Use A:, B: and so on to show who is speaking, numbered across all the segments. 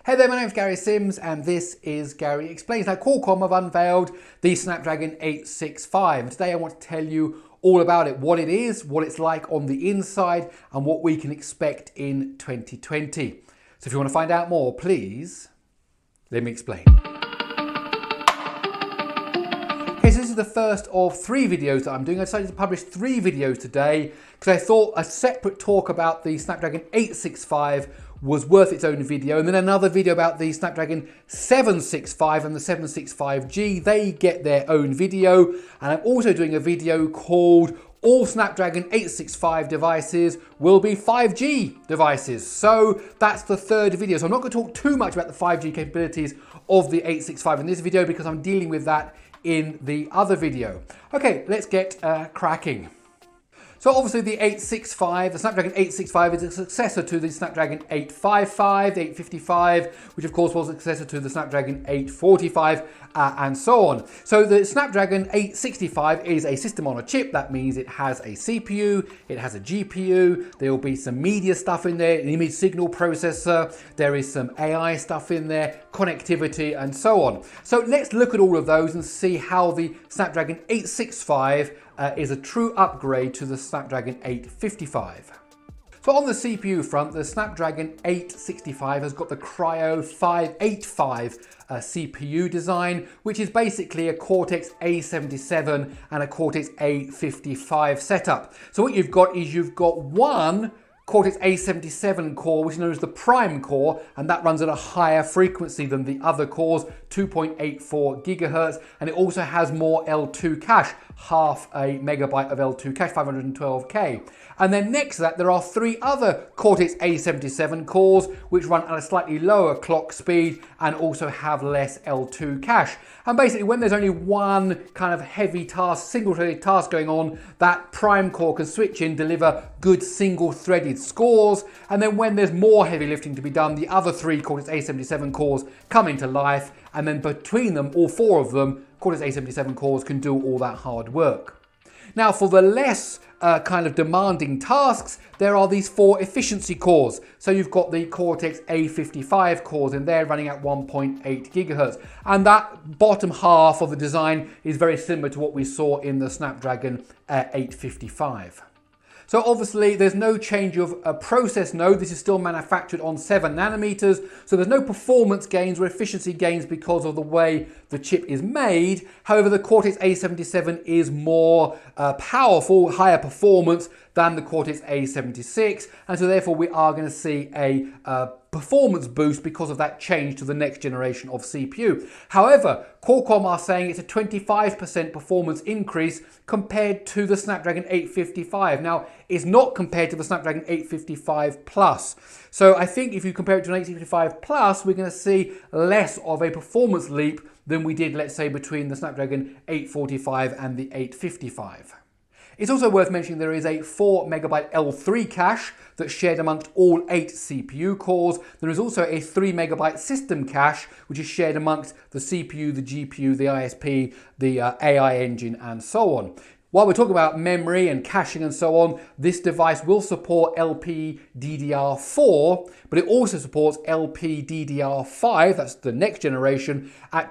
A: Hey there, my name's Gary Sims and this is Gary Explains. Now Qualcomm have unveiled the Snapdragon 865 and today I want to tell you all about it, what it is, what it's like on the inside and what we can expect in 2020. So if you want to find out more, please let me explain. Okay, so this is the first of 3 videos that I'm doing. I decided to publish 3 videos today because I thought a separate talk about the Snapdragon 865 was worth its own video, and then another video about the Snapdragon 765 and the 765G. They get their own video, and I'm also doing a video called All Snapdragon 865 devices will be 5G devices. So that's the 3rd video. So I'm not going to talk too much about the 5G capabilities of the 865 in this video because I'm dealing with that in the other video. Okay, let's get cracking. So obviously the 865, the Snapdragon 865 is a successor to the Snapdragon 855, the 855, which of course was a successor to the Snapdragon 845 and so on. So the Snapdragon 865 is a system on a chip. That means it has a CPU, it has a GPU, there will be some media stuff in there, an image signal processor, there is some AI stuff in there, connectivity and so on. So let's look at all of those and see how the Snapdragon 865 is a true upgrade to the Snapdragon 855. So on the CPU front, the Snapdragon 865 has got the Kryo 585 CPU design, which is basically a Cortex A77 and a Cortex A55 setup. So what you've got is you've got one Cortex A77 core, which is known as the Prime core, and that runs at a higher frequency than the other cores, 2.84 gigahertz, and it also has more L2 cache, half a megabyte of L2 cache, 512K. And then next to that, there are 3 other Cortex A77 cores, which run at a slightly lower clock speed and also have less L2 cache. And basically, when there's only one kind of heavy task, single-threaded task going on, that Prime core can switch in, deliver good single-threaded scores. And then when there's more heavy lifting to be done, the other 3 Cortex A77 cores come into life. And then between them, all 4 of them, Cortex A77 cores can do all that hard work. Now for the less kind of demanding tasks, there are these 4 efficiency cores. So you've got the Cortex A55 cores in there running at 1.8 gigahertz. And that bottom half of the design is very similar to what we saw in the Snapdragon 855. So obviously there's no change of a process node. This is still manufactured on 7 nanometers. So there's no performance gains or efficiency gains because of the way the chip is made. However, the Cortex A77 is more powerful, higher performance than the Cortex A76. And so therefore we are going to see a performance boost because of that change to the next generation of CPU. However, Qualcomm are saying it's a 25% performance increase compared to the Snapdragon 855. Now, it's not compared to the Snapdragon 855 Plus. So I think if you compare it to an 855 Plus, we're going to see less of a performance leap than we did, let's say, between the Snapdragon 845 and the 855. It's also worth mentioning there is a 4 megabyte L3 cache that's shared amongst all 8 CPU cores. There is also a 3 megabyte system cache, which is shared amongst the CPU, the GPU, the ISP, the AI engine, and so on. While we're talking about memory and caching and so on, this device will support LPDDR4, but it also supports LPDDR5, that's the next generation, at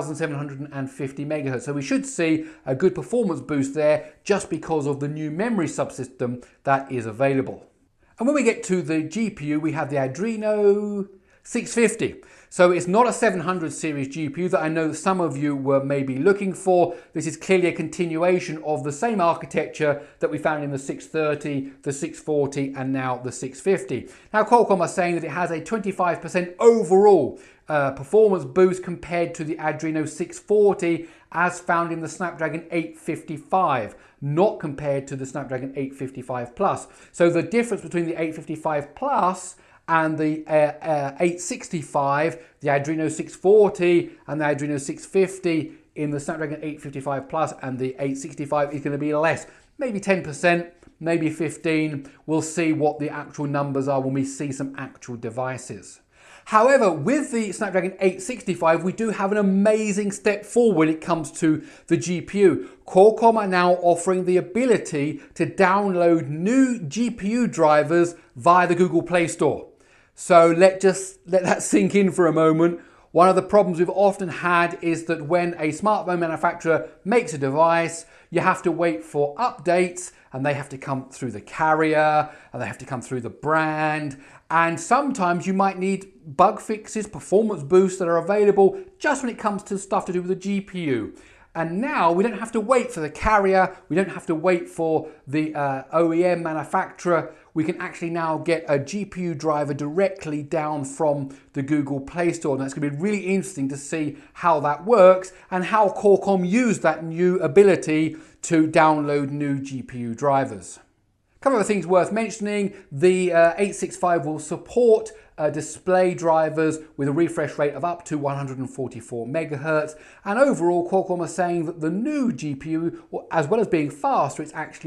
A: 2750 megahertz. So we should see a good performance boost there just because of the new memory subsystem that is available. And when we get to the GPU, we have the Adreno 650. So it's not a 700 series GPU that I know some of you were maybe looking for. This is clearly a continuation of the same architecture that we found in the 630, the 640 and now the 650. Now Qualcomm are saying that it has a 25% overall performance boost compared to the Adreno 640 as found in the Snapdragon 855, not compared to the Snapdragon 855 Plus. So the difference between the 855 Plus and the 865, the Adreno 640 and the Adreno 650 in the Snapdragon 855 Plus and the 865 is going to be less, maybe 10%, maybe 15%. We'll see what the actual numbers are when we see some actual devices. However, with the Snapdragon 865, we do have an amazing step forward when it comes to the GPU. Qualcomm are now offering the ability to download new GPU drivers via the Google Play Store. So let that sink in for a moment. One of the problems we've often had is that when a smartphone manufacturer makes a device, you have to wait for updates, and they have to come through the carrier, and they have to come through the brand. And sometimes you might need bug fixes, performance boosts that are available just when it comes to stuff to do with the GPU. And now we don't have to wait for the carrier, we don't have to wait for the OEM manufacturer. We can actually now get a GPU driver directly down from the Google Play Store. And that's going to be really interesting to see how that works and how Qualcomm used that new ability to download new GPU drivers. A couple of things worth mentioning. The 865 will support display drivers with a refresh rate of up to 144 megahertz. And overall, Qualcomm are saying that the new GPU, as well as being faster, it's actually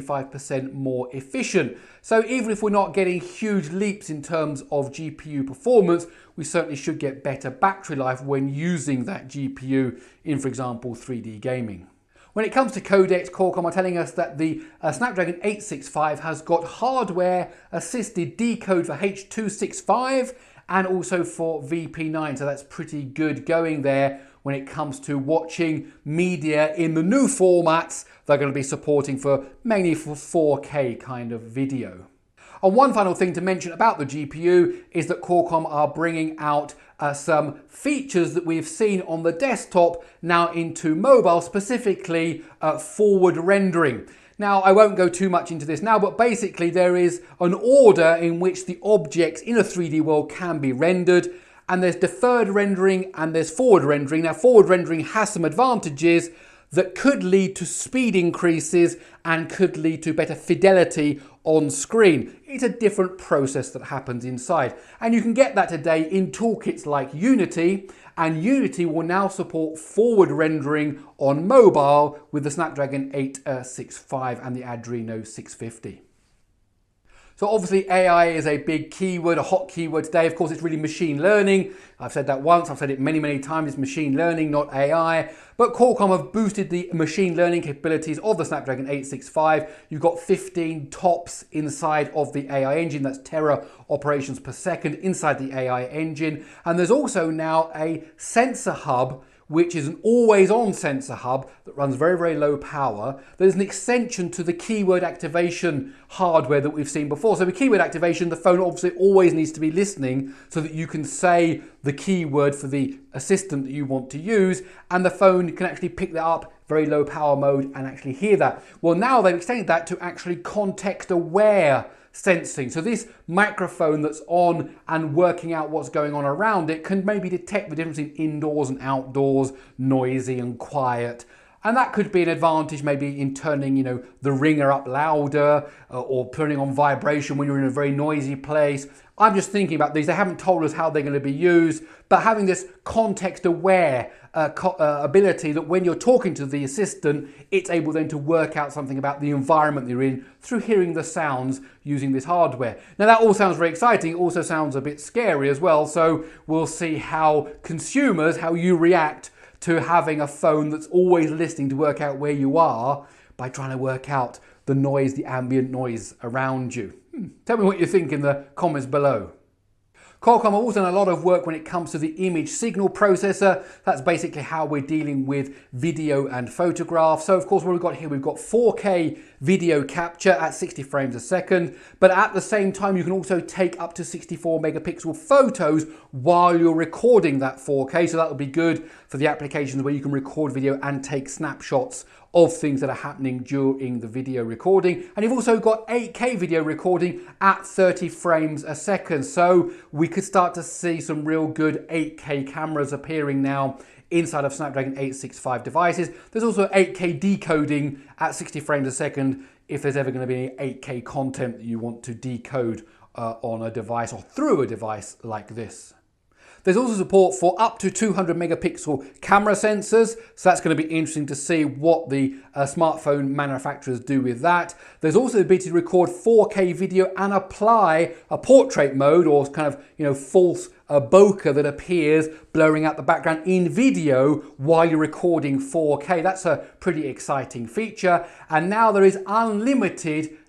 A: 35% more efficient. So even if we're not getting huge leaps in terms of GPU performance, we certainly should get better battery life when using that GPU in, for example, 3D gaming. When it comes to codecs, Qualcomm are telling us that the Snapdragon 865 has got hardware-assisted decode for H.265 and also for VP9, so that's pretty good going there when it comes to watching media in the new formats they're going to be supporting for mainly for 4K kind of video. And one final thing to mention about the GPU is that Qualcomm are bringing out some features that we've seen on the desktop now into mobile, specifically forward rendering. Now, I won't go too much into this now, but basically there is an order in which the objects in a 3D world can be rendered, and there's deferred rendering and there's forward rendering. Now, forward rendering has some advantages that could lead to speed increases and could lead to better fidelity on screen. It's a different process that happens inside. And you can get that today in toolkits like Unity, and Unity will now support forward rendering on mobile with the Snapdragon 865 and the Adreno 650. So obviously AI is a big keyword, a hot keyword today. Of course, it's really machine learning. I've said that once, I've said it many, many times. It's machine learning, not AI. But Qualcomm have boosted the machine learning capabilities of the Snapdragon 865. You've got 15 TOPS inside of the AI engine. That's tera operations per second inside the AI engine. And there's also now a sensor hub, which is an always-on sensor hub that runs very, very low power. There's an extension to the keyword activation hardware that we've seen before. So with keyword activation, the phone obviously always needs to be listening so that you can say the keyword for the assistant that you want to use, and the phone can actually pick that up, very low power mode, and actually hear that. Well, now they've extended that to actually context-aware sensing. So this microphone that's on and working out what's going on around it can maybe detect the difference in indoors and outdoors, noisy and quiet. And that could be an advantage maybe in turning, the ringer up louder or turning on vibration when you're in a very noisy place. I'm just thinking about these. They haven't told us how they're going to be used, but having this context-aware ability that when you're talking to the assistant, it's able then to work out something about the environment you're in through hearing the sounds using this hardware. Now that all sounds very exciting. It also sounds a bit scary as well. So we'll see how consumers, how you react to having a phone that's always listening to work out where you are by trying to work out the noise, the ambient noise around you. Tell me what you think in the comments below. Qualcomm have also done a lot of work when it comes to the image signal processor. That's basically how we're dealing with video and photographs. So of course what we've got here, we've got 4K video capture at 60 frames a second, but at the same time you can also take up to 64 megapixel photos while you're recording that 4K. So that will be good for the applications where you can record video and take snapshots of things that are happening during the video recording. And you've also got 8K video recording at 30 frames a second. So we could start to see some real good 8K cameras appearing now inside of Snapdragon 865 devices. There's also 8K decoding at 60 frames a second if there's ever going to be any 8K content that you want to decode on a device or through a device like this. There's also support for up to 200 megapixel camera sensors, so that's going to be interesting to see what the smartphone manufacturers do with that. There's also the ability to record 4K video and apply a portrait mode or kind of, false bokeh that appears blurring out the background in video while you're recording 4K. That's a pretty exciting feature. And now there is unlimited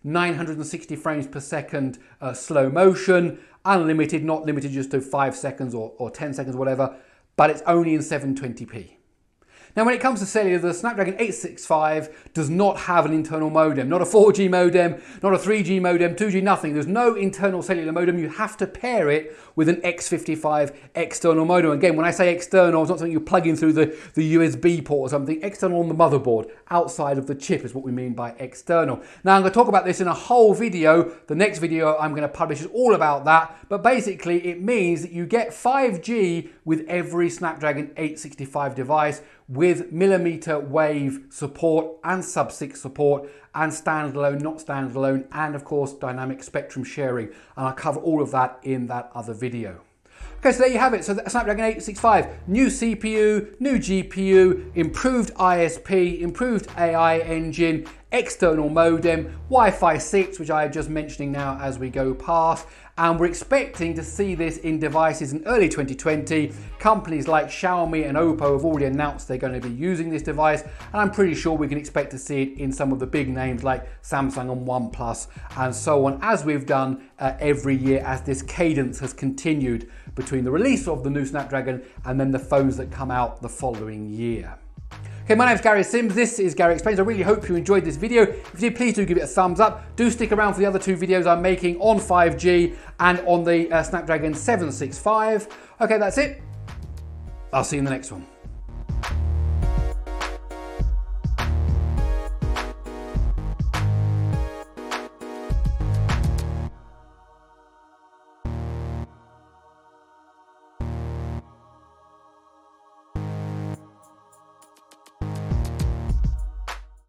A: 960 frames per second slow motion, unlimited, not limited just to 5 seconds or 10 seconds, whatever, but it's only in 720p. Now, when it comes to cellular, the Snapdragon 865 does not have an internal modem, not a 4G modem, not a 3G modem, 2G, nothing. There's no internal cellular modem. You have to pair it with an X55 external modem. Again, when I say external, it's not something you plug in through the USB port or something. External on the motherboard, outside of the chip is what we mean by external. Now, I'm going to talk about this in a whole video. The next video I'm going to publish is all about that. But basically, it means that you get 5G with every Snapdragon 865 device, with millimeter wave support and sub-6 support and standalone, not standalone, and of course dynamic spectrum sharing. And I'll cover all of that in that other video. Okay, so there you have it. So the Snapdragon 865, new CPU, new GPU, improved ISP, improved AI engine, external modem, Wi-Fi 6, which I am just mentioning now as we go past. And we're expecting to see this in devices in early 2020. Companies like Xiaomi and Oppo have already announced they're going to be using this device. And I'm pretty sure we can expect to see it in some of the big names like Samsung and OnePlus and so on, as we've done every year as this cadence has continued between the release of the new Snapdragon and then the phones that come out the following year. Okay, my name's Gary Sims, this is Gary Explains. I really hope you enjoyed this video. If you did, please do give it a thumbs up. Do stick around for the other two videos I'm making on 5G and on the Snapdragon 765. Okay, that's it. I'll see you in the next one.